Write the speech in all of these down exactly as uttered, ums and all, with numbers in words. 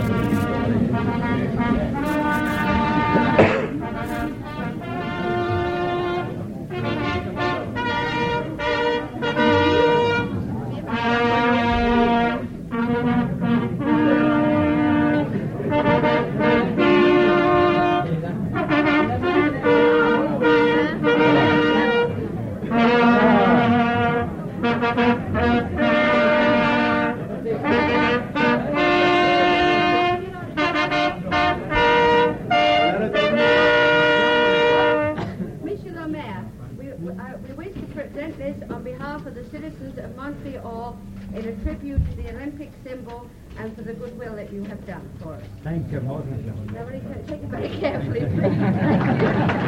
Thank you, Moses. Everybody can take it very carefully, please. Thank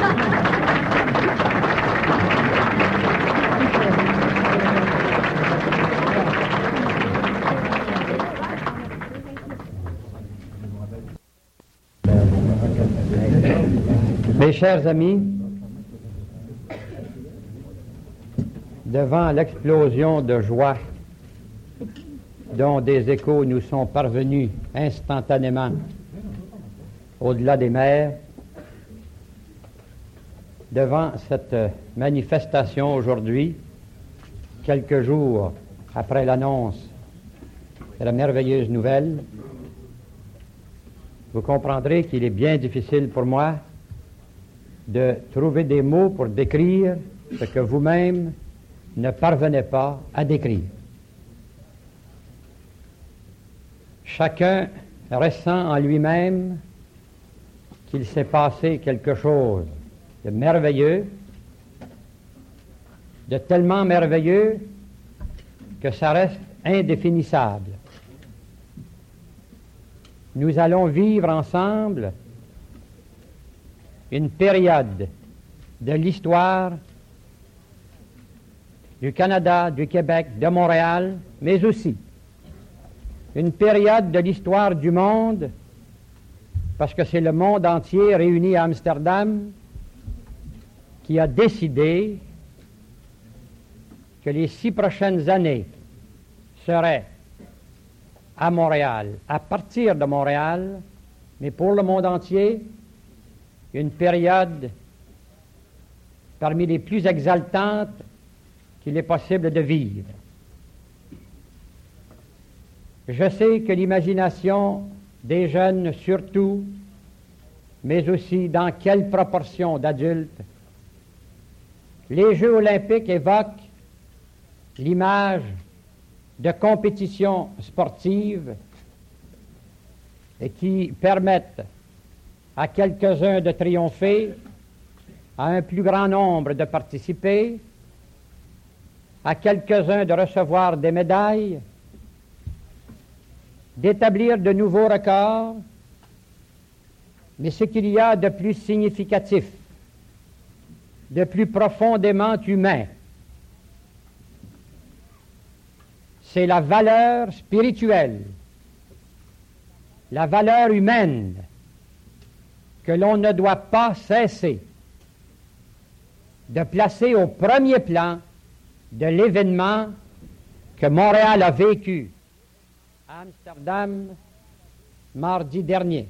you. Mes chers amis, devant l'explosion de joie dont des échos nous sont parvenus instantanément au-delà des mers, devant cette manifestation aujourd'hui, quelques jours après l'annonce de la merveilleuse nouvelle, vous comprendrez qu'il est bien difficile pour moi de trouver des mots pour décrire ce que vous-même ne parvenez pas à décrire. Chacun ressent en lui-même qu'il s'est passé quelque chose de merveilleux, de tellement merveilleux que ça reste indéfinissable. Nous allons vivre ensemble une période de l'histoire du Canada, du Québec, de Montréal, mais aussi une période de l'histoire du monde, parce que c'est le monde entier réuni à Amsterdam qui a décidé que les six prochaines années seraient à Montréal, à partir de Montréal, mais pour le monde entier, une période parmi les plus exaltantes qu'il est possible de vivre. Je sais que l'imagination des jeunes surtout, mais aussi dans quelle proportion d'adultes, les Jeux olympiques évoquent l'image de compétitions sportives et qui permettent à quelques-uns de triompher, à un plus grand nombre de participer, à quelques-uns de recevoir des médailles, d'établir de nouveaux records, mais ce qu'il y a de plus significatif, de plus profondément humain, c'est la valeur spirituelle, la valeur humaine que l'on ne doit pas cesser de placer au premier plan de l'événement que Montréal a vécu à Amsterdam mardi dernier.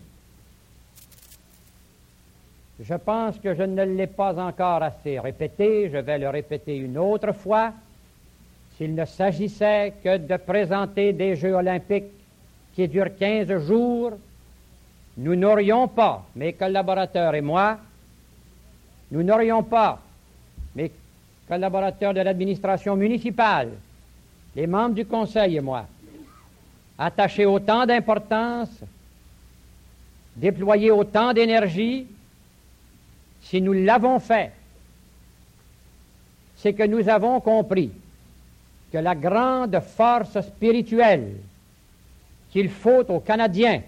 Je pense que je ne l'ai pas encore assez répété, je vais le répéter une autre fois. S'il ne s'agissait que de présenter des Jeux olympiques qui durent quinze jours, nous n'aurions pas, mes collaborateurs et moi, nous n'aurions pas, mes collaborateurs de l'administration municipale, les membres du conseil et moi, attaché autant d'importance, déployé autant d'énergie. Si nous l'avons fait, c'est que nous avons compris que la grande force spirituelle qu'il faut aux Canadiens,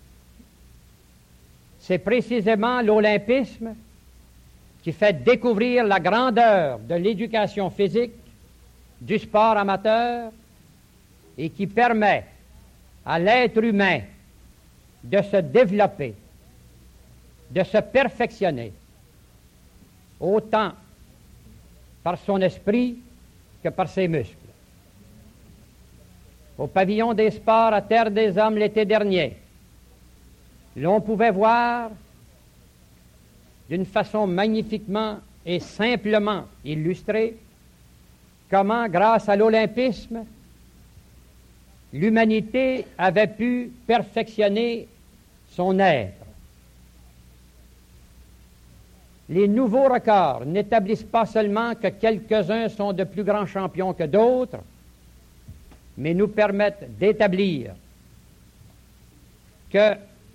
c'est précisément l'olympisme qui fait découvrir la grandeur de l'éducation physique, du sport amateur, et qui permet à l'être humain de se développer, de se perfectionner, autant par son esprit que par ses muscles. Au pavillon des sports à Terre des Hommes l'été dernier, l'on pouvait voir d'une façon magnifiquement et simplement illustrée comment, grâce à l'olympisme, l'humanité avait pu perfectionner son être. Les nouveaux records n'établissent pas seulement que quelques-uns sont de plus grands champions que d'autres, mais nous permettent d'établir que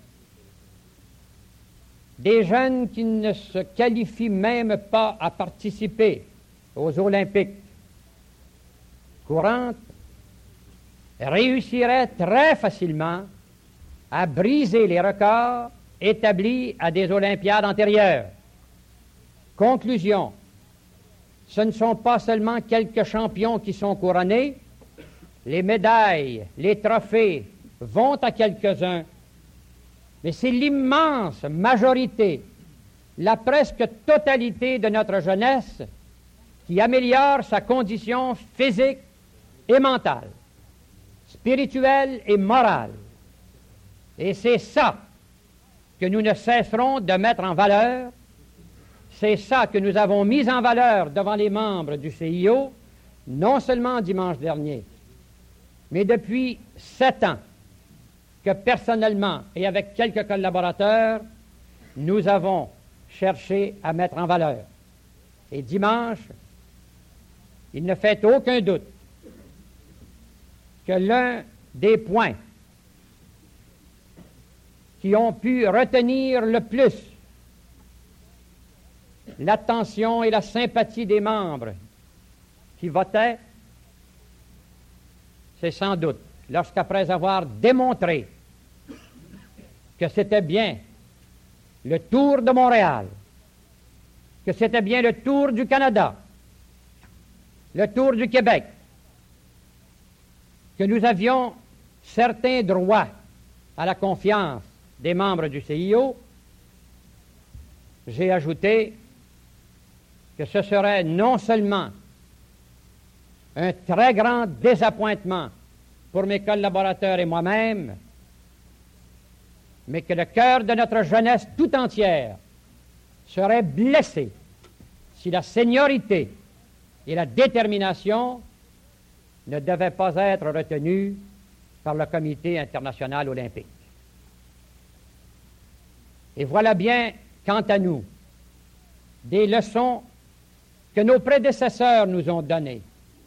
des jeunes qui ne se qualifient même pas à participer aux Olympiques courantes réussiraient très facilement à briser les records établis à des Olympiades antérieures. Conclusion, ce ne sont pas seulement quelques champions qui sont couronnés, les médailles, les trophées vont à quelques-uns, mais c'est l'immense majorité, la presque totalité de notre jeunesse qui améliore sa condition physique et mentale, spirituelle et morale. Et c'est ça que nous ne cesserons de mettre en valeur. C'est ça que nous avons mis en valeur devant les membres du C I O, non seulement dimanche dernier, mais depuis sept ans, que personnellement et avec quelques collaborateurs, nous avons cherché à mettre en valeur. Et dimanche, il ne fait aucun doute que l'un des points qui ont pu retenir le plus l'attention et la sympathie des membres qui votaient, c'est sans doute lorsqu'après avoir démontré que c'était bien le Tour de Montréal, que c'était bien le Tour du Canada, le Tour du Québec, que nous avions certains droits à la confiance des membres du C I O, j'ai ajouté que ce serait non seulement un très grand désappointement pour mes collaborateurs et moi-même, mais que le cœur de notre jeunesse tout entière serait blessé si la seniorité et la détermination ne devaient pas être retenues par le Comité international olympique. Et voilà bien, quant à nous, des leçons que nos prédécesseurs nous ont données.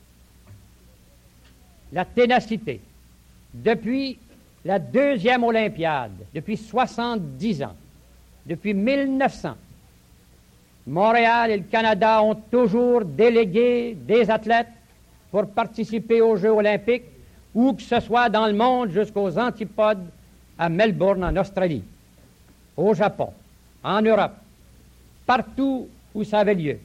La ténacité. Depuis la deuxième Olympiade, depuis soixante-dix ans, depuis mille neuf cents, Montréal et le Canada ont toujours délégué des athlètes pour participer aux Jeux olympiques, où que ce soit dans le monde jusqu'aux antipodes, à Melbourne, en Australie, au Japon, en Europe, partout où ça avait lieu.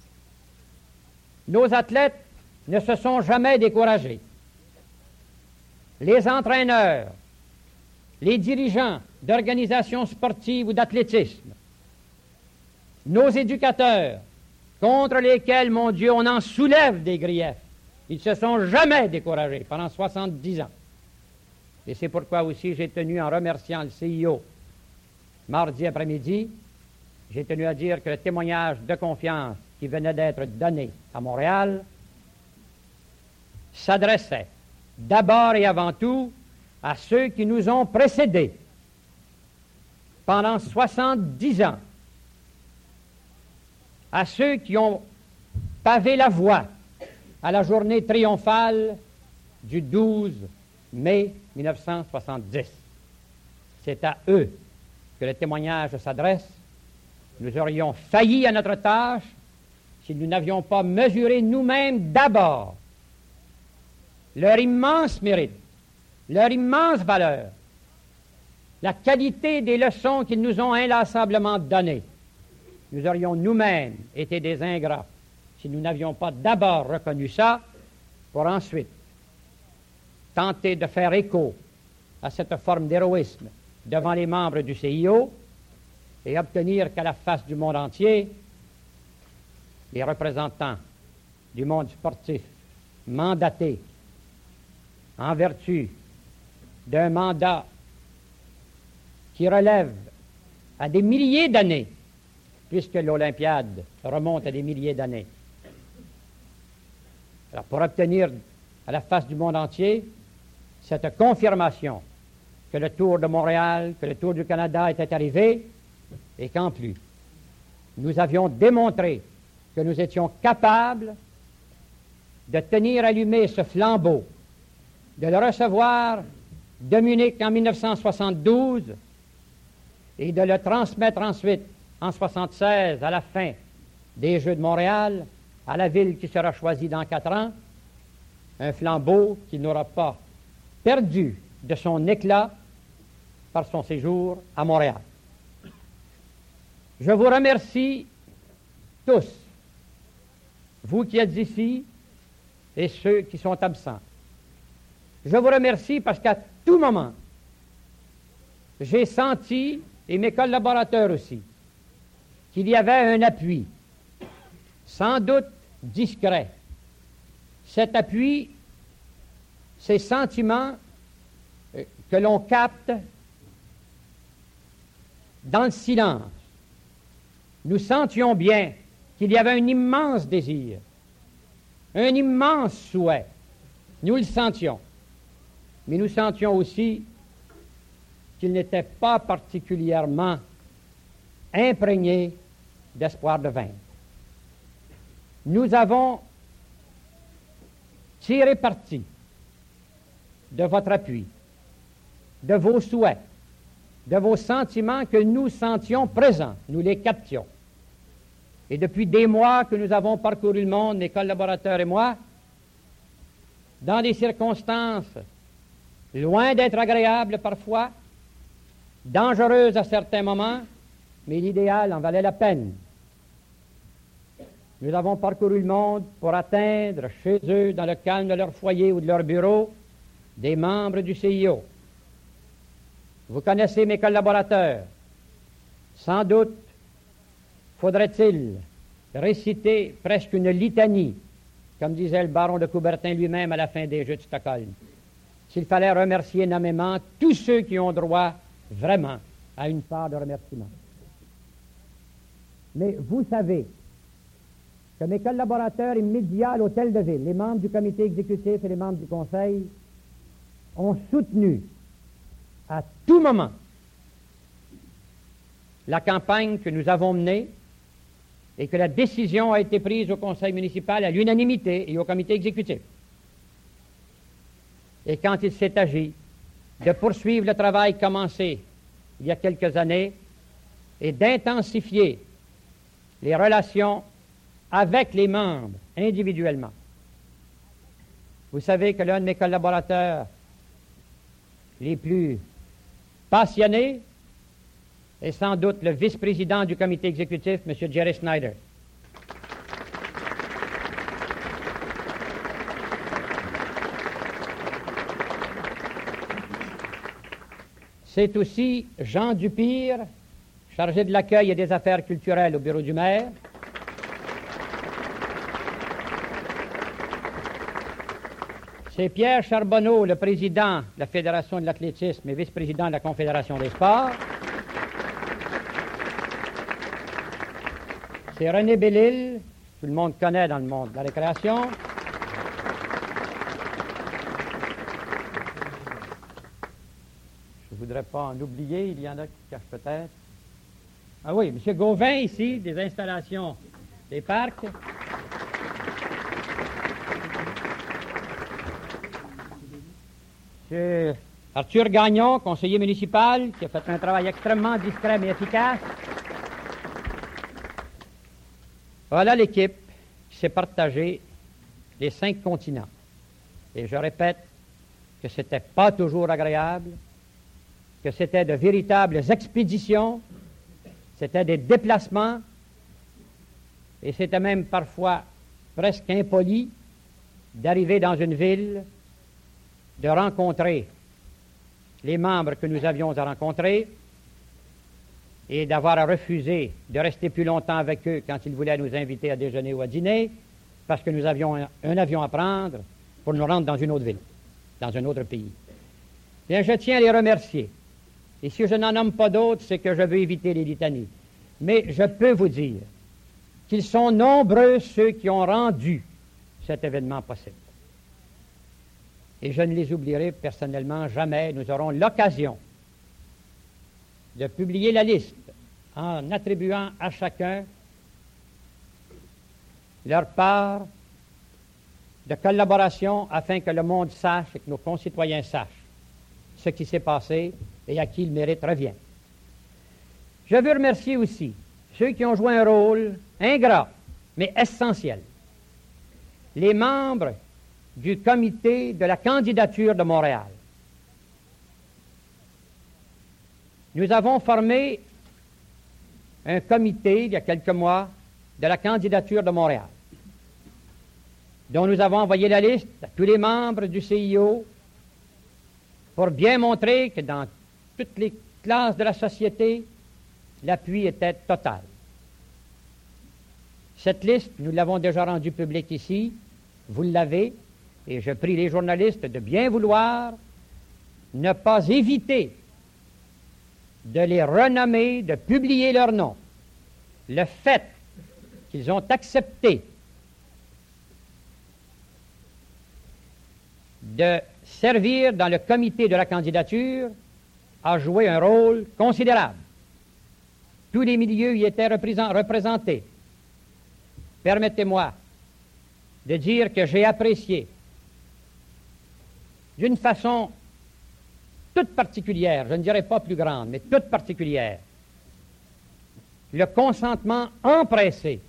Nos athlètes ne se sont jamais découragés. Les entraîneurs, les dirigeants d'organisations sportives ou d'athlétisme, nos éducateurs, contre lesquels, mon Dieu, on en soulève des griefs, ils ne se sont jamais découragés pendant soixante-dix ans. Et c'est pourquoi aussi j'ai tenu, en remerciant le C I O, mardi après-midi, j'ai tenu à dire que le témoignage de confiance qui venait d'être donné à Montréal s'adressait d'abord et avant tout à ceux qui nous ont précédés pendant soixante-dix ans, à ceux qui ont pavé la voie à la journée triomphale du douze mai mille neuf cent soixante-dix. C'est à eux que le témoignage s'adresse. Nous aurions failli à notre tâche si nous n'avions pas mesuré nous-mêmes d'abord leur immense mérite, leur immense valeur, la qualité des leçons qu'ils nous ont inlassablement données. Nous aurions nous-mêmes été des ingrats si nous n'avions pas d'abord reconnu ça, pour ensuite tenter de faire écho à cette forme d'héroïsme devant les membres du C I O et obtenir qu'à la face du monde entier, les représentants du monde sportif mandatés en vertu d'un mandat qui relève à des milliers d'années, puisque l'Olympiade remonte à des milliers d'années. Alors, pour obtenir à la face du monde entier cette confirmation que le Tour de Montréal, que le Tour du Canada était arrivé, et qu'en plus, nous avions démontré que nous étions capables de tenir allumé ce flambeau, de le recevoir de Munich en mille neuf cent soixante-douze et de le transmettre ensuite en soixante-seize à la fin des Jeux de Montréal, à la ville qui sera choisie dans quatre ans, un flambeau qui n'aura pas perdu de son éclat par son séjour à Montréal. Je vous remercie tous, vous qui êtes ici et ceux qui sont absents. Je vous remercie parce qu'à tout moment, j'ai senti, et mes collaborateurs aussi, qu'il y avait un appui, sans doute discret. Cet appui, ces sentiments que l'on capte dans le silence. Nous sentions bien qu'il y avait un immense désir, un immense souhait. Nous le sentions. Mais nous sentions aussi qu'il n'était pas particulièrement imprégné d'espoir de vaincre. Nous avons tiré parti de votre appui, de vos souhaits, de vos sentiments que nous sentions présents, nous les captions. Et depuis des mois que nous avons parcouru le monde, mes collaborateurs et moi, dans des circonstances loin d'être agréables parfois, dangereuses à certains moments, mais l'idéal en valait la peine. Nous avons parcouru le monde pour atteindre chez eux, dans le calme de leur foyer ou de leur bureau, des membres du C I O. Vous connaissez mes collaborateurs. Sans doute faudrait-il réciter presque une litanie, comme disait le baron de Coubertin lui-même à la fin des Jeux de Stockholm, s'il fallait remercier nommément tous ceux qui ont droit vraiment à une part de remerciement. Mais vous savez que mes collaborateurs immédiats à l'Hôtel de Ville, les membres du comité exécutif et les membres du conseil, ont soutenu à tout moment la campagne que nous avons menée et que la décision a été prise au conseil municipal à l'unanimité et au comité exécutif. Et quand il s'est agi de poursuivre le travail commencé il y a quelques années et d'intensifier les relations avec les membres individuellement. Vous savez que l'un de mes collaborateurs les plus passionnés est sans doute le vice-président du comité exécutif, M. Jerry Snyder. C'est aussi Jean Dupire, chargé de l'accueil et des affaires culturelles au bureau du maire. C'est Pierre Charbonneau, le président de la Fédération de l'athlétisme et vice-président de la Confédération des sports. C'est René Bellil, tout le monde connaît dans le monde de la récréation. Je ne voudrais pas en oublier, il y en a qui cachent peut-être. Ah oui, M. Gauvin ici, des installations des parcs. M. Arthur Gagnon, conseiller municipal, qui a fait un travail extrêmement discret mais efficace. Voilà l'équipe qui s'est partagée les cinq continents. Et je répète que ce n'était pas toujours agréable, que c'était de véritables expéditions, c'était des déplacements, et c'était même parfois presque impoli d'arriver dans une ville, de rencontrer les membres que nous avions à rencontrer et d'avoir à refuser de rester plus longtemps avec eux quand ils voulaient nous inviter à déjeuner ou à dîner parce que nous avions un, un avion à prendre pour nous rendre dans une autre ville, dans un autre pays. Bien, je tiens à les remercier Et si je n'en nomme pas d'autres, c'est que je veux éviter les litanies. Mais je peux vous dire qu'ils sont nombreux ceux qui ont rendu cet événement possible. Et je ne les oublierai personnellement jamais. Nous aurons l'occasion de publier la liste en attribuant à chacun leur part de collaboration afin que le monde sache et que nos concitoyens sachent ce qui s'est passé et à qui le mérite revient. Je veux remercier aussi ceux qui ont joué un rôle ingrat, mais essentiel. Les membres du comité de la candidature de Montréal. Nous avons formé un comité, il y a quelques mois, de la candidature de Montréal, dont nous avons envoyé la liste à tous les membres du C I O pour bien montrer que dans toutes les classes de la société, l'appui était total. Cette liste, nous l'avons déjà rendue publique ici, vous l'avez, et je prie les journalistes de bien vouloir ne pas éviter de les renommer, de publier leur nom. Le fait qu'ils ont accepté de servir dans le comité de la candidature a joué un rôle considérable. Tous les milieux y étaient représentés. Permettez-moi de dire que j'ai apprécié d'une façon toute particulière, je ne dirais pas plus grande, mais toute particulière, le consentement empressé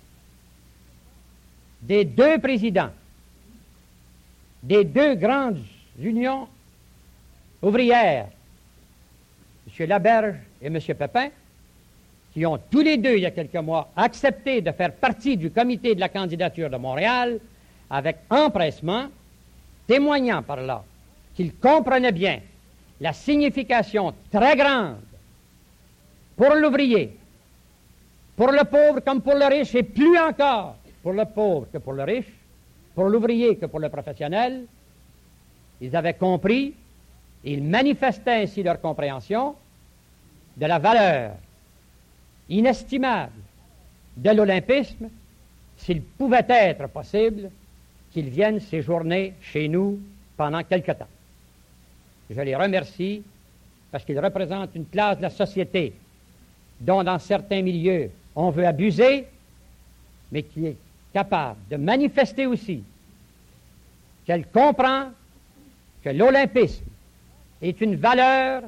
des deux présidents des deux grandes unions ouvrières, M. Laberge et M. Pépin, qui ont tous les deux, il y a quelques mois, accepté de faire partie du comité de la candidature de Montréal avec empressement, témoignant par là qu'ils comprenaient bien la signification très grande pour l'ouvrier, pour le pauvre comme pour le riche, et plus encore pour le pauvre que pour le riche, pour l'ouvrier que pour le professionnel. Ils avaient compris, ils manifestaient ainsi leur compréhension de la valeur inestimable de l'olympisme, s'il pouvait être possible qu'ils viennent séjourner chez nous pendant quelque temps. Je les remercie parce qu'ils représentent une classe de la société dont, dans certains milieux, on veut abuser, mais qui est capable de manifester aussi qu'elle comprend que l'olympisme est une valeur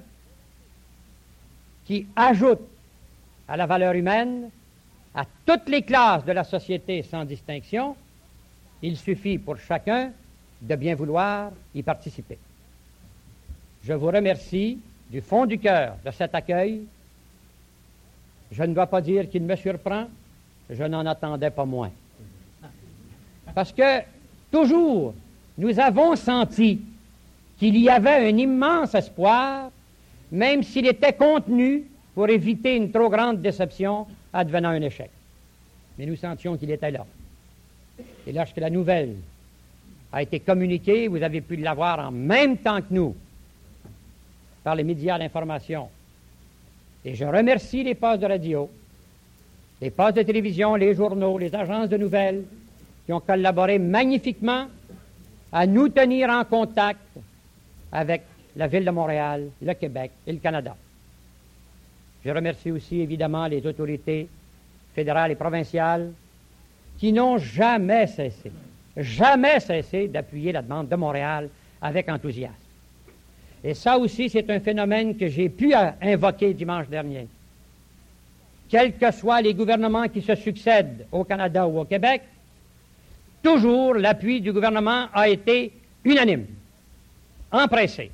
qui ajoute à la valeur humaine, à toutes les classes de la société sans distinction. Il suffit pour chacun de bien vouloir y participer. Je vous remercie du fond du cœur de cet accueil. Je ne dois pas dire qu'il me surprend, je n'en attendais pas moins. Parce que toujours, nous avons senti qu'il y avait un immense espoir, même s'il était contenu pour éviter une trop grande déception advenant un échec. Mais nous sentions qu'il était là. Et lorsque la nouvelle a été communiquée, vous avez pu l'avoir en même temps que nous, par les médias d'information. Et je remercie les postes de radio, les postes de télévision, les journaux, les agences de nouvelles qui ont collaboré magnifiquement à nous tenir en contact avec la Ville de Montréal, le Québec et le Canada. Je remercie aussi évidemment les autorités fédérales et provinciales qui n'ont jamais cessé, jamais cessé d'appuyer la demande de Montréal avec enthousiasme. Et ça aussi, c'est un phénomène que j'ai pu invoquer dimanche dernier. Quels que soient les gouvernements qui se succèdent au Canada ou au Québec, toujours l'appui du gouvernement a été unanime, empressé.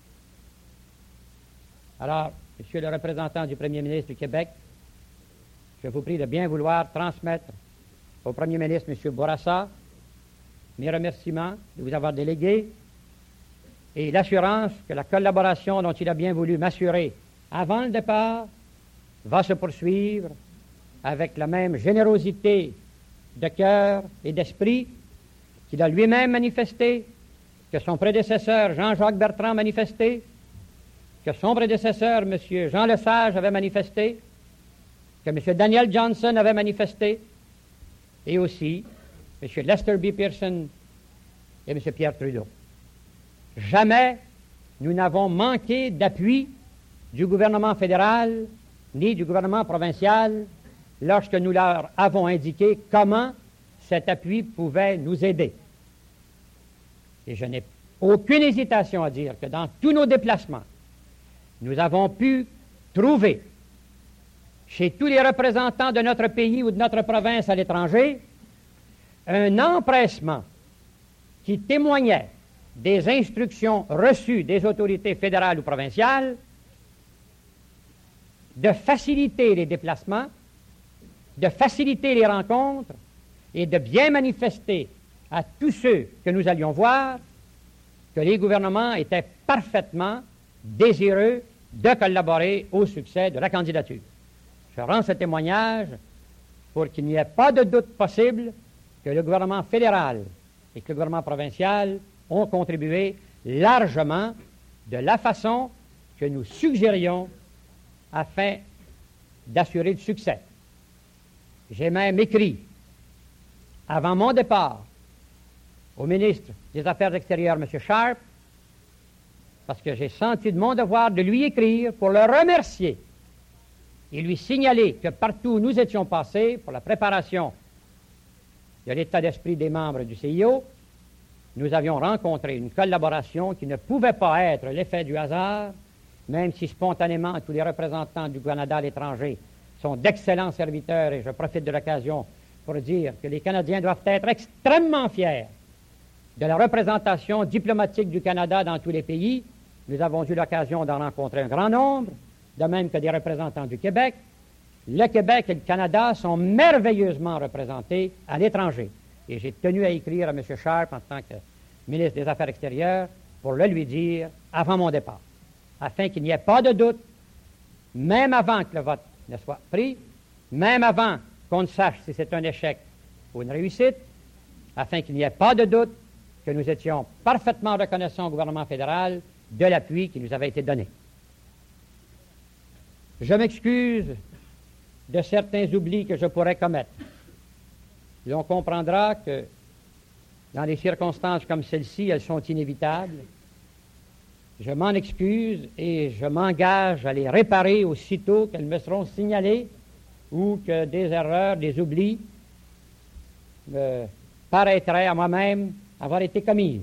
Alors, Monsieur le représentant du Premier ministre du Québec, je vous prie de bien vouloir transmettre au Premier ministre, M. Bourassa, mes remerciements de vous avoir délégué et l'assurance que la collaboration dont il a bien voulu m'assurer avant le départ va se poursuivre avec la même générosité de cœur et d'esprit qu'il a lui-même manifesté, que son prédécesseur Jean-Jacques Bertrand manifesté, que son prédécesseur, M. Jean Lesage, avait manifesté, que M. Daniel Johnson avait manifesté, et aussi M. Lester B. Pearson et M. Pierre Trudeau. Jamais nous n'avons manqué d'appui du gouvernement fédéral ni du gouvernement provincial lorsque nous leur avons indiqué comment cet appui pouvait nous aider. Et je n'ai aucune hésitation à dire que dans tous nos déplacements, nous avons pu trouver chez tous les représentants de notre pays ou de notre province à l'étranger un empressement qui témoignait des instructions reçues des autorités fédérales ou provinciales de faciliter les déplacements, de faciliter les rencontres et de bien manifester à tous ceux que nous allions voir que les gouvernements étaient parfaitement désireux de collaborer au succès de la candidature. Je rends ce témoignage pour qu'il n'y ait pas de doute possible que le gouvernement fédéral et que le gouvernement provincial ont contribué largement de la façon que nous suggérions afin d'assurer le succès. J'ai même écrit, avant mon départ, au ministre des Affaires extérieures, M. Sharp, parce que j'ai senti de mon devoir de lui écrire pour le remercier et lui signaler que partout où nous étions passés pour la préparation de l'état d'esprit des membres du C I O, nous avions rencontré une collaboration qui ne pouvait pas être l'effet du hasard, même si spontanément tous les représentants du Canada à l'étranger sont d'excellents serviteurs, et je profite de l'occasion pour dire que les Canadiens doivent être extrêmement fiers de la représentation diplomatique du Canada dans tous les pays. Nous avons eu l'occasion d'en rencontrer un grand nombre, de même que des représentants du Québec. Le Québec et le Canada sont merveilleusement représentés à l'étranger. Et j'ai tenu à écrire à M. Sharp en tant que ministre des Affaires extérieures pour le lui dire avant mon départ, afin qu'il n'y ait pas de doute, même avant que le vote ne soit pris, même avant qu'on ne sache si c'est un échec ou une réussite, afin qu'il n'y ait pas de doute que nous étions parfaitement reconnaissants au gouvernement fédéral de l'appui qui nous avait été donné. Je m'excuse de certains oublis que je pourrais commettre. Et on comprendra que dans des circonstances comme celle-ci, elles sont inévitables. Je m'en excuse et je m'engage à les réparer aussitôt qu'elles me seront signalées ou que des erreurs, des oublis me paraîtraient à moi-même avoir été commises.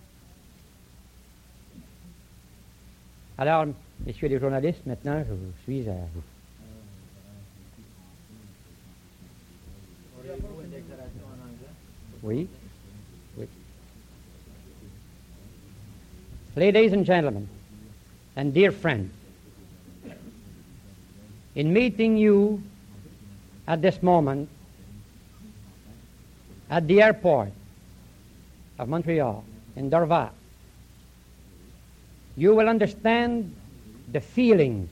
Alors, messieurs les journalistes, maintenant, je vous suis à vous. Oui. Oui. Ladies and gentlemen, and dear friends, in meeting you at this moment at the airport of Montreal in Dorval, you will understand the feelings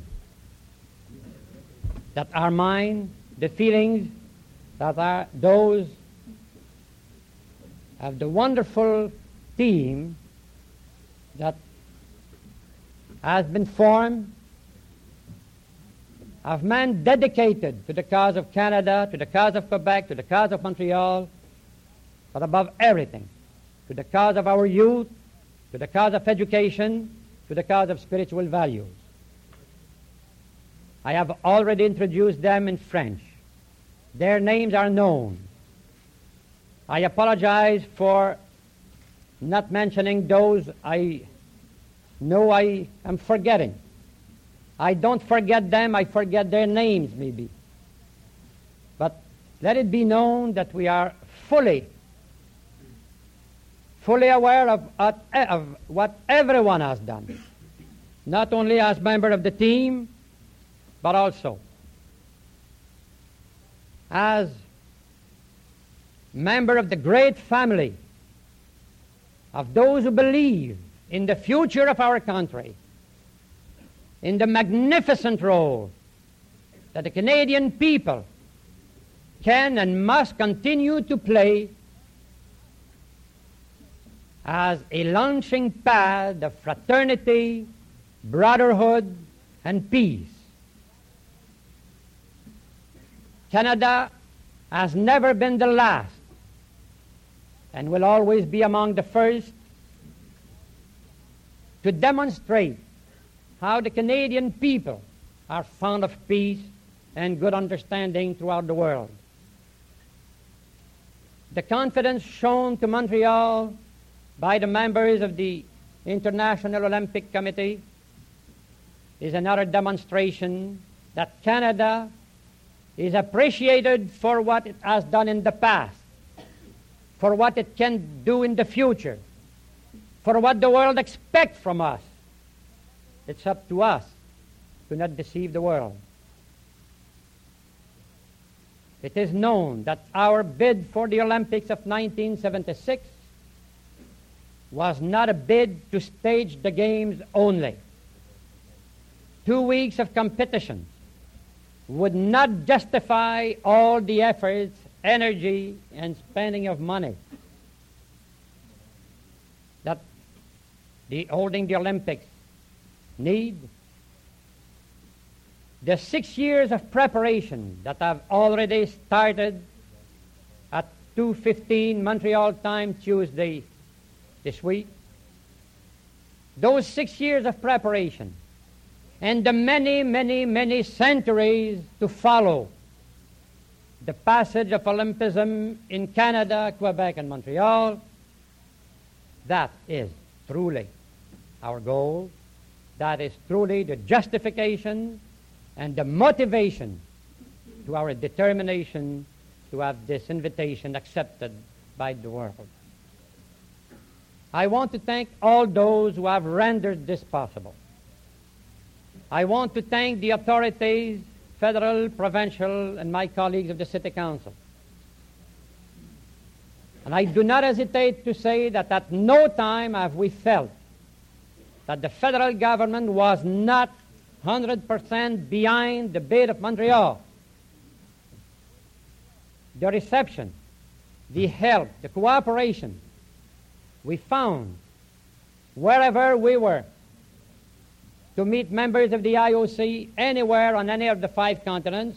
that are mine, the feelings that are those of the wonderful team that has been formed of men dedicated to the cause of Canada, to the cause of Quebec, to the cause of Montreal, but above everything, to the cause of our youth, to the cause of education, to the cause of spiritual values. I have already introduced them in French. Their names are known. I apologize for not mentioning those I know I am forgetting. I don't forget them, I forget their names maybe. But let it be known that we are fully, fully aware of, of, of what everyone has done, not only as member of the team, but also as member of the great family of those who believe in the future of our country, in the magnificent role that the Canadian people can and must continue to play as a launching pad of fraternity, brotherhood, and peace. Canada has never been the last and will always be among the first to demonstrate how the Canadian people are fond of peace and good understanding throughout the world. The confidence shown to Montreal by the members of the International Olympic Committee is another demonstration that Canada is appreciated for what it has done in the past, for what it can do in the future, for what the world expects from us. It's up to us to not deceive the world. It is known that our bid for the Olympics of nineteen seventy-six was not a bid to stage the games only. Two weeks of competition would not justify all the efforts, energy, and spending of money that the holding the Olympics need. The six years of preparation that have already started at two fifteen Montreal time Tuesday this week, those six years of preparation and the many, many, many centuries to follow the passage of Olympism in Canada, Quebec, and Montreal, that is truly our goal. That is truly the justification and the motivation to our determination to have this invitation accepted by the world. I want to thank all those who have rendered this possible. I want to thank the authorities, federal, provincial, and my colleagues of the City Council. And I do not hesitate to say that at no time have we felt that the federal government was not one hundred percent behind the bid of Montreal. The reception, the help, the cooperation we found wherever we were to meet members of the I O C anywhere on any of the five continents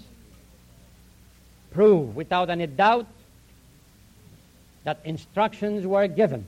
prove without any doubt that instructions were given.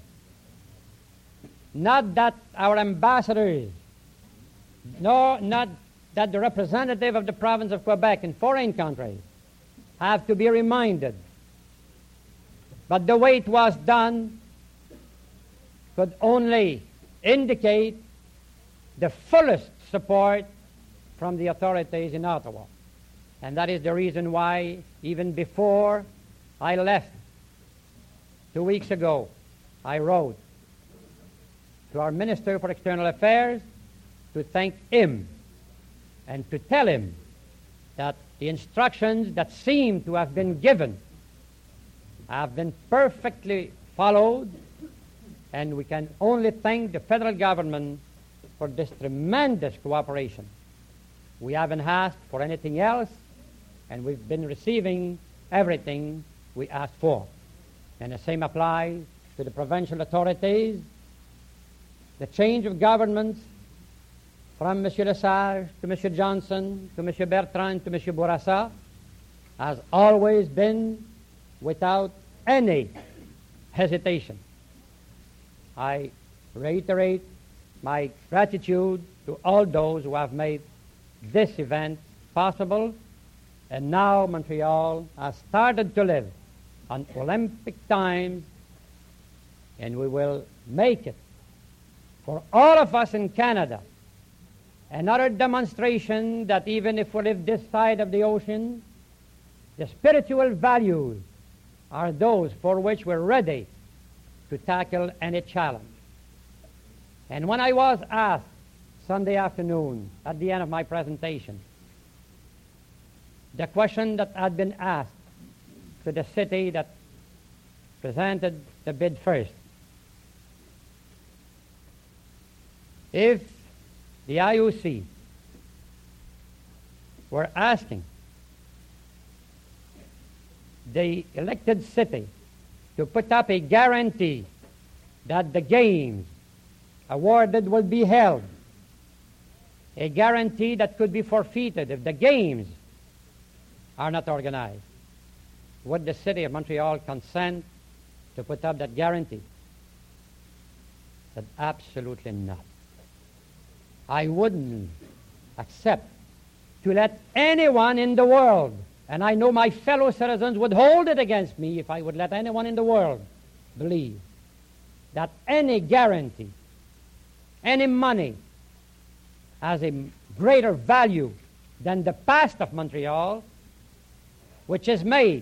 Not that our ambassadors, nor not that the representative of the province of Quebec in foreign countries have to be reminded, but the way it was done could only indicate the fullest support from the authorities in Ottawa. And that is the reason why, even before I left two weeks ago, I wrote to our Minister for External Affairs to thank him and to tell him that the instructions that seem to have been given have been perfectly followed, and we can only thank the federal government for this tremendous cooperation. We haven't asked for anything else, and we've been receiving everything we asked for. And the same applies to the provincial authorities. The change of governments from Monsieur Lesage to Monsieur Johnson to Monsieur Bertrand to Monsieur Bourassa has always been without any hesitation. I reiterate my gratitude to all those who have made this event possible, and now Montreal has started to live on Olympic times, and we will make it for all of us in Canada another demonstration that even if we live this side of the ocean, the spiritual values are those for which we're ready to tackle any challenge. And when I was asked Sunday afternoon at the end of my presentation, the question that had been asked to the city that presented the bid first, if the I O C were asking the elected city to put up a guarantee that the games awarded will be held a guarantee that could be forfeited if the games are not organized. Would the city of Montreal consent to put up that guarantee? I said, absolutely not. I wouldn't accept to let anyone in the world, and I know my fellow citizens would hold it against me if I would let anyone in the world believe that any guarantee, any money has a greater value than the past of Montreal, which is made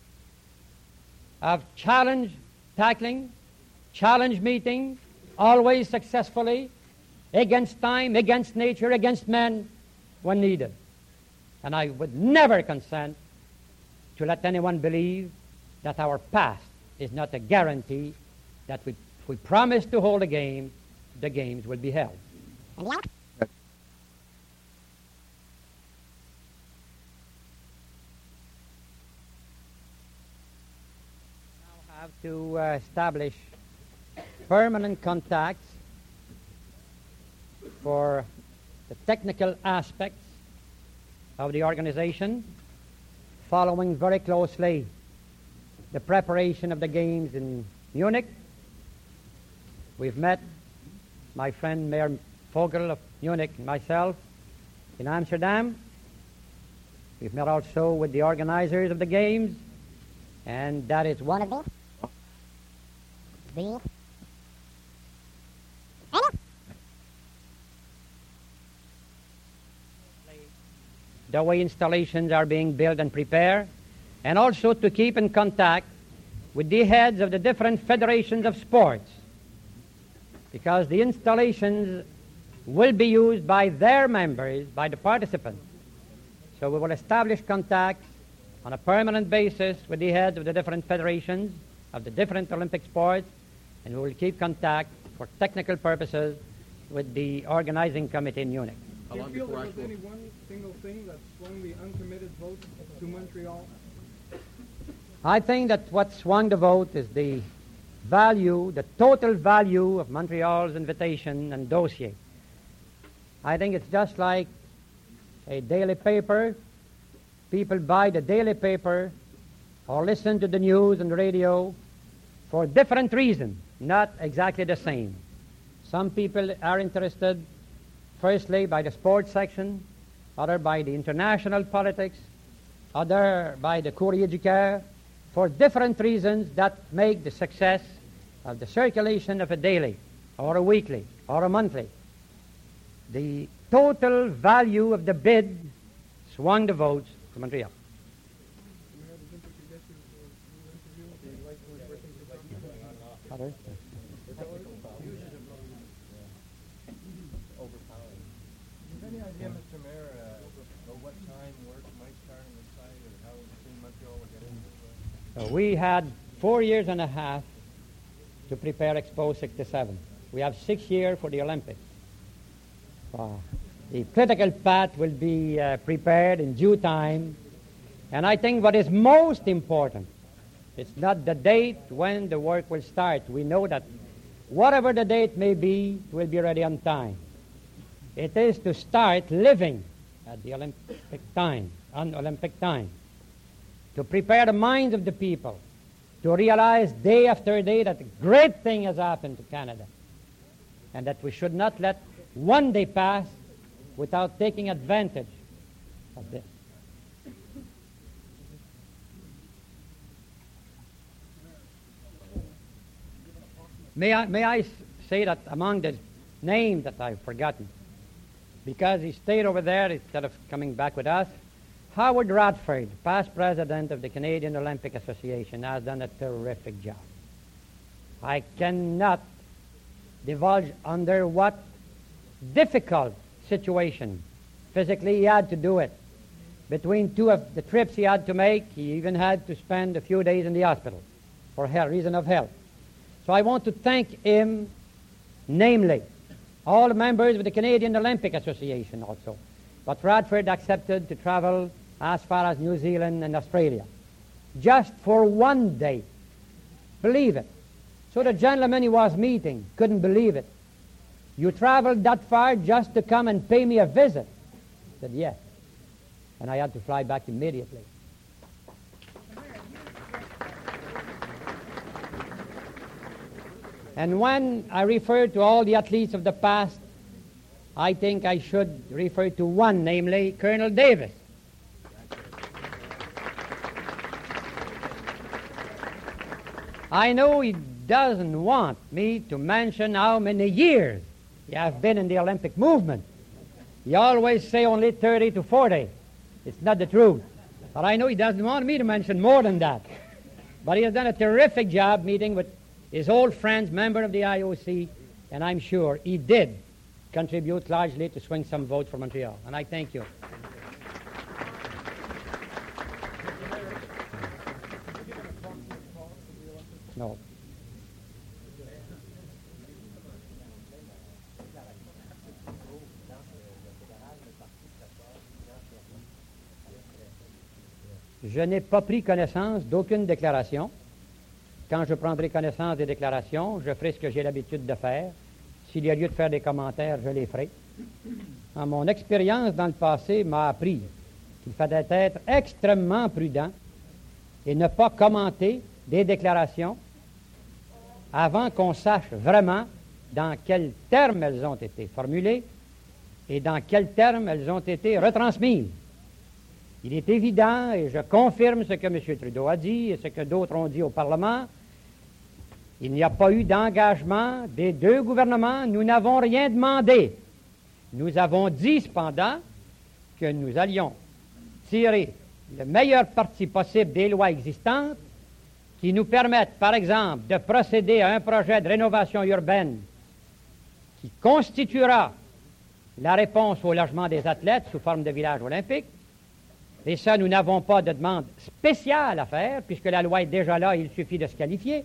of challenge tackling, challenge meeting, always successfully, against time, against nature, against men, when needed. And I would never consent to let anyone believe that our past is not a guarantee that we, if we promise to hold a game, the games will be held. Now have to uh, establish permanent contacts for the technical aspects of the organization, following very closely the preparation of the games in Munich. We've met my friend Mayor Vogel of Munich and myself in Amsterdam. We've met also with the organizers of the games, and that is one of the the the way installations are being built and prepared, and also to keep in contact with the heads of the different federations of sports, because the installations will be used by their members, by the participants. So we will establish contacts on a permanent basis with the heads of the different federations of the different Olympic sports, and we will keep contact for technical purposes with the organizing committee in Munich. Do you feel there was any one single thing that swung the uncommitted vote to Montreal? I think that what swung the vote is the value, the total value of Montreal's invitation and dossier. I think it's just like a daily paper. People buy the daily paper or listen to the news and the radio for different reasons, not exactly the same. Some people are interested firstly by the sports section, other by the international politics, other by the Courrier du Coeur, for different reasons that make the success of the circulation of a daily or a weekly or a monthly. The total value of the bid swung the votes to Montreal. Other? Any idea, Mister Mayor, uh, what time work might start on the site, or how soon Montreal will get into it? So we had four years and a half to prepare Expo sixty-seven. We have six years for the Olympics. Uh, the critical path will be uh, prepared in due time. And I think what is most important, it's not the date when the work will start. We know that whatever the date may be, it will be ready on time. It is to start living at the Olympic time, on Olympic time, to prepare the minds of the people, to realize day after day that a great thing has happened to Canada, and that we should not let one day pass without taking advantage of this. May I, may I say that among the names that I've forgotten, because he stayed over there instead of coming back with us, Howard Radford, past president of the Canadian Olympic Association, has done a terrific job. I cannot divulge under what difficult situation physically he had to do it. Between two of the trips he had to make, he even had to spend a few days in the hospital for health, reason of health. So I want to thank him, namely, all the members of the Canadian Olympic Association also. But Radford accepted to travel as far as New Zealand and Australia, just for one day. Believe it. So the gentleman he was meeting couldn't believe it. "You traveled that far just to come and pay me a visit?" I said, "Yes." And I had to fly back immediately. And when I refer to all the athletes of the past, I think I should refer to one, namely Colonel Davis. I know he doesn't want me to mention how many years he has been in the Olympic movement. He always say only thirty to forty. It's not the truth. But I know he doesn't want me to mention more than that. But he has done a terrific job meeting with his old friends, member of the I O C, and I'm sure he did contribute largely to swing some votes for Montreal. And I thank you. No. Je n'ai pas pris connaissance d'aucune déclaration. Quand je prendrai connaissance des déclarations, je ferai ce que j'ai l'habitude de faire. S'il y a lieu de faire des commentaires, je les ferai. En mon expérience dans le passé m'a appris qu'il fallait être extrêmement prudent et ne pas commenter des déclarations avant qu'on sache vraiment dans quels termes elles ont été formulées et dans quels termes elles ont été retransmises. Il est évident, et je confirme ce que M. Trudeau a dit et ce que d'autres ont dit au Parlement, il n'y a pas eu d'engagement des deux gouvernements. Nous n'avons rien demandé. Nous avons dit cependant que nous allions tirer le meilleur parti possible des lois existantes qui nous permettent, par exemple, de procéder à un projet de rénovation urbaine qui constituera la réponse au logement des athlètes sous forme de village olympique. Et ça, nous n'avons pas de demande spéciale à faire, puisque la loi est déjà là et il suffit de se qualifier.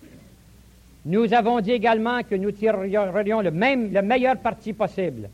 Nous avons dit également que nous tirerions le, même, le meilleur parti possible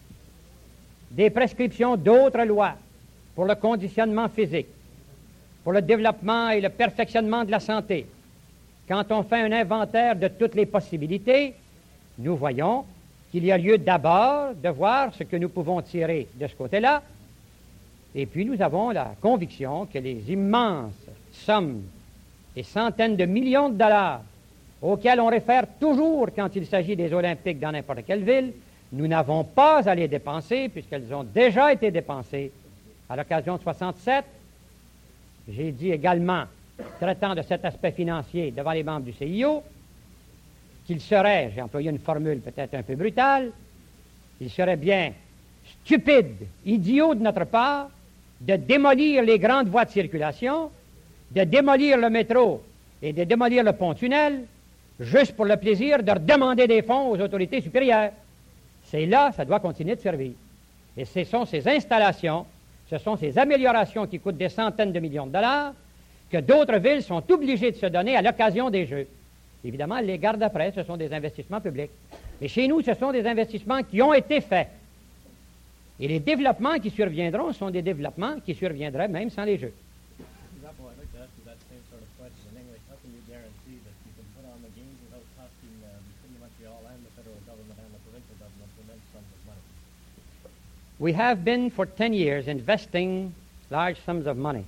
des prescriptions d'autres lois pour le conditionnement physique, pour le développement et le perfectionnement de la santé. Quand on fait un inventaire de toutes les possibilités, nous voyons qu'il y a lieu d'abord de voir ce que nous pouvons tirer de ce côté-là, et puis nous avons la conviction que les immenses sommes et centaines de millions de dollars auxquels on réfère toujours quand il s'agit des Olympiques dans n'importe quelle ville, nous n'avons pas à les dépenser puisqu'elles ont déjà été dépensées à l'occasion de soixante-sept. J'ai dit également, traitant de cet aspect financier devant les membres du C I O, qu'il serait, j'ai employé une formule peut-être un peu brutale, il serait bien stupide, idiot de notre part, de démolir les grandes voies de circulation, de démolir le métro et de démolir le pont-tunnel, juste pour le plaisir de redemander des fonds aux autorités supérieures. C'est là, ça doit continuer de servir. Et ce sont ces installations, ce sont ces améliorations qui coûtent des centaines de millions de dollars que d'autres villes sont obligées de se donner à l'occasion des Jeux. Évidemment, les gardes d'après, ce sont des investissements publics. Mais chez nous, ce sont des investissements qui ont été faits. Et les développements qui surviendront sont des développements qui surviendraient même sans les Jeux. We have been for ten years investing large sums of money.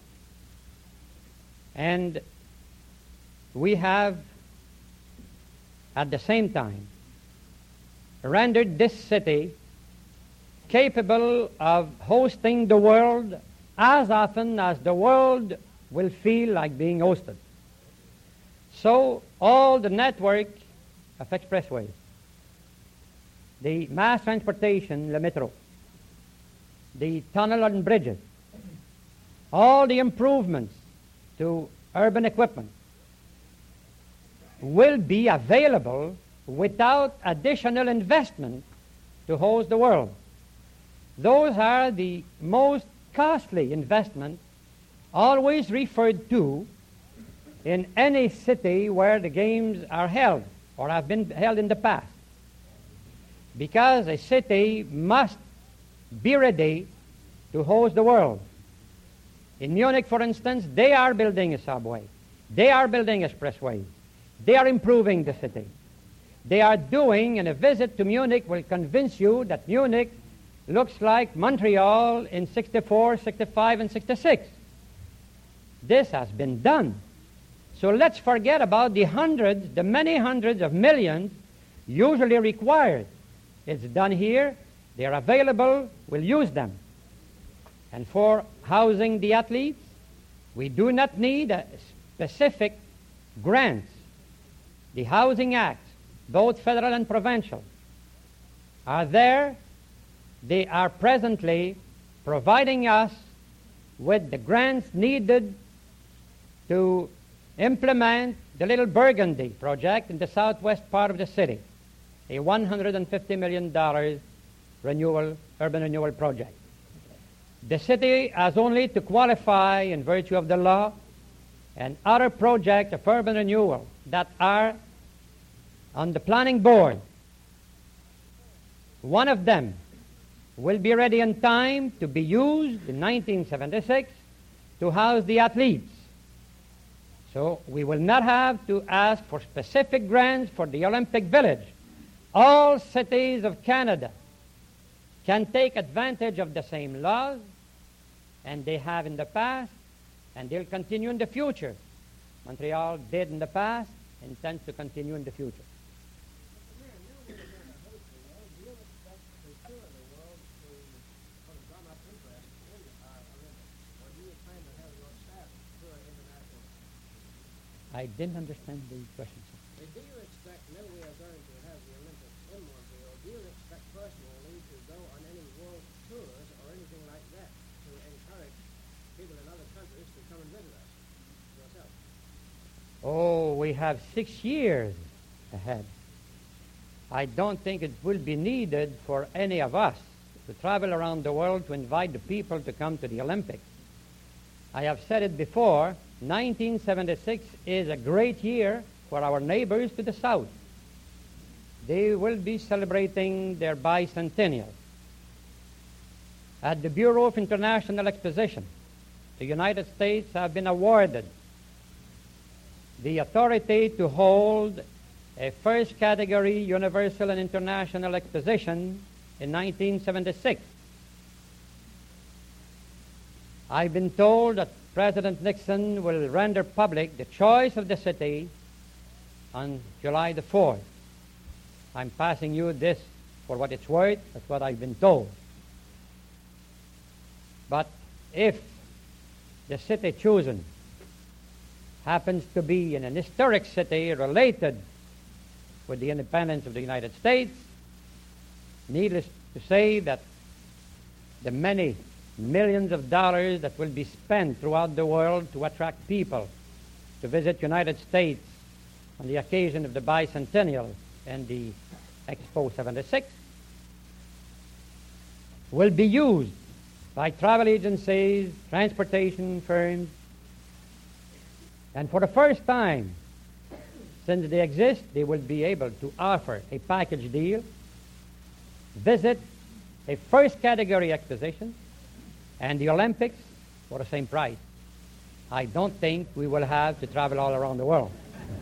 And we have, at the same time, rendered this city capable of hosting the world as often as the world will feel like being hosted. So all the network of expressways, the mass transportation, le métro, the tunnel and bridges, all the improvements to urban equipment will be available without additional investment to host the world. Those are the most costly investments always referred to in any city where the games are held or have been held in the past. Because a city must be ready to host the world. In Munich, for instance, they are building a subway. They are building expressways. They are improving the city. they are doing, and a visit to Munich will convince you that Munich looks like Montreal in sixty-four, sixty-five, and sixty-six. This has been done. So let's forget about the hundreds, the many hundreds of millions usually required. It's done here. They're available. We'll use them. And for housing the athletes, we do not need a specific grants. The Housing Act, both federal and provincial, are there. They are presently providing us with the grants needed to implement the Little Burgundy project in the southwest part of the city, a one hundred fifty million dollars renewal, urban renewal project. The city has only to qualify in virtue of the law, and other projects of urban renewal that are on the planning board. One of them will be ready in time to be used in nineteen seventy-six to house the athletes. So we will not have to ask for specific grants for the Olympic Village. All cities of Canada can take advantage of the same laws, and they have in the past, and they'll continue in the future. Montreal did in the past, intends to continue in the future. I didn't understand the question, sir. Do you expect, now we are going to have the Olympics in Montreal, do you expect personally to go on any world tours or anything like that to encourage people in other countries to come and visit us yourself? Oh, we have six years ahead. I don't think it will be needed for any of us to travel around the world to invite the people to come to the Olympics. I have said it before, nineteen seventy-six is a great year for our neighbors to the south. They will be celebrating their bicentennial. At the Bureau of International Exposition, the United States have been awarded the authority to hold a first category universal and international exposition in nineteen seventy-six. I've been told that President Nixon will render public the choice of the city on July the fourth. I'm passing you this for what it's worth. That's what I've been told. But if the city chosen happens to be in an historic city related with the independence of the United States, needless to say that the many millions of dollars that will be spent throughout the world to attract people to visit United States on the occasion of the bicentennial and the Expo seventy-six will be used by travel agencies, transportation firms, and for the first time since they exist, they will be able to offer a package deal, visit a first category exposition, and the Olympics for the same price. I don't think we will have to travel all around the world.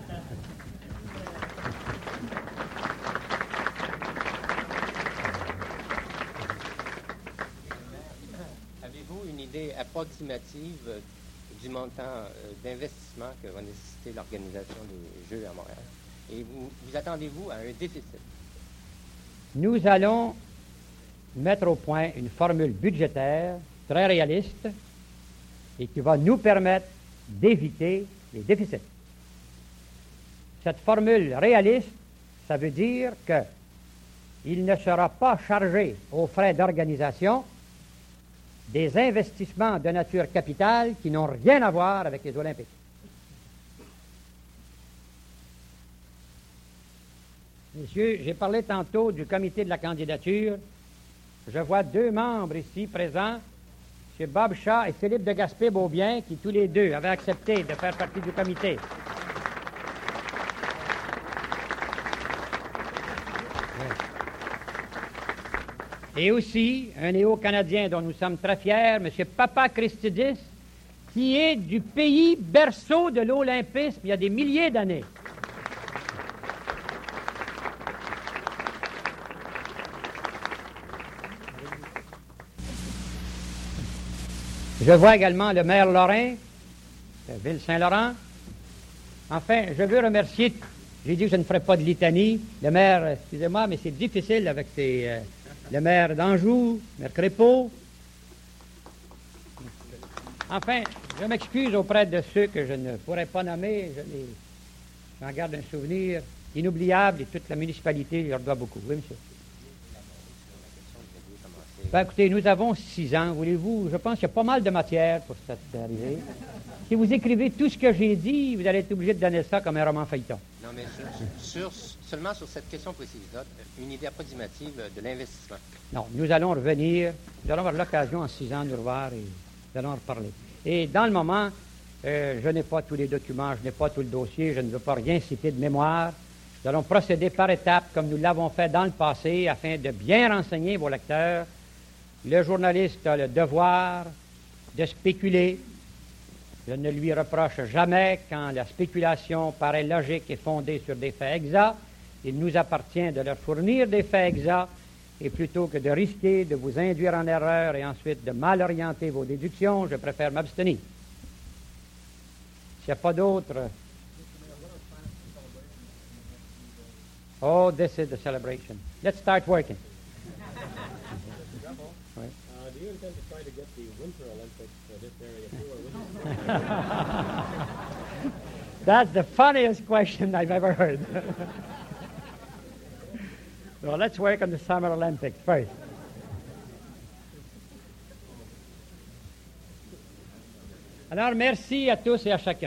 Avez-vous une idée approximative du montant euh, d'investissement que va nécessiter l'organisation des Jeux à Montréal? Et vous, vous attendez-vous à un déficit? Nous allons mettre au point une formule budgétaire très réaliste et qui va nous permettre d'éviter les déficits. Cette formule réaliste, ça veut dire qu'il ne sera pas chargé aux frais d'organisation des investissements de nature capitale qui n'ont rien à voir avec les Olympiques. Messieurs, j'ai parlé tantôt du comité de la candidature. Je vois deux membres ici présents, M. Bob Shaw et Philippe de Gaspé-Beaubien, qui tous les deux avaient accepté de faire partie du comité. Et aussi, un néo-canadien dont nous sommes très fiers, M. Papa Christidis, qui est du pays berceau de l'olympisme il y a des milliers d'années. Je vois également le maire Lorrain, de Ville-Saint-Laurent. Enfin, je veux remercier, j'ai dit que je ne ferais pas de litanie, le maire, excusez-moi, mais c'est difficile avec ces, euh, le maire d'Anjou, le maire Crépeau. Enfin, je m'excuse auprès de ceux que je ne pourrais pas nommer, je les, j'en garde un souvenir inoubliable et toute la municipalité leur doit beaucoup. Oui, monsieur. Ben, écoutez, nous avons six ans, voulez-vous, je pense qu'il y a pas mal de matière pour cette arrivée. Si vous écrivez tout ce que j'ai dit, vous allez être obligé de donner ça comme un roman feuilleton. Non, mais sur, sur, seulement sur cette question précise, là, une idée approximative de l'investissement. Non, nous allons revenir, nous allons avoir l'occasion en six ans de nous revoir et nous allons en reparler. Et dans le moment, euh, je n'ai pas tous les documents, je n'ai pas tout le dossier, je ne veux pas rien citer de mémoire. Nous allons procéder par étapes comme nous l'avons fait dans le passé afin de bien renseigner vos lecteurs. Le journaliste a le devoir de spéculer. Je ne lui reproche jamais quand la spéculation paraît logique et fondée sur des faits exacts. Il nous appartient de leur fournir des faits exacts et plutôt que de risquer de vous induire en erreur et ensuite de mal orienter vos déductions, je préfère m'abstenir. S'il n'y a pas d'autres... Oh, this is the celebration. Let's start working. Uh, do you intend to try to get the Winter Olympics for this area too, or will you... That's the funniest question I've ever heard. Well, let's work on the Summer Olympics first. Alors, merci à tous et à chacun.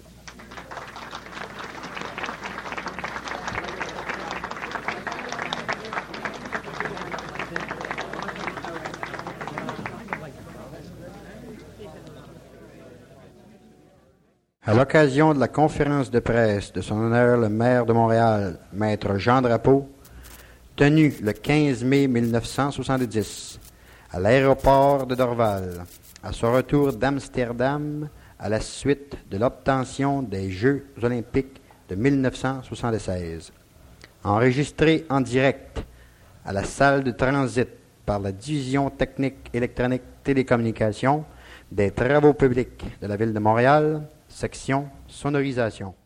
À l'occasion de la conférence de presse de son honneur le maire de Montréal, Maître Jean Drapeau, tenue le quinze mai mille neuf cent soixante-dix à l'aéroport de Dorval, à son retour d'Amsterdam à la suite de l'obtention des Jeux olympiques de mille neuf cent soixante-seize. Enregistré en direct à la salle de transit par la Division technique électronique télécommunications des travaux publics de la Ville de Montréal, section sonorisation.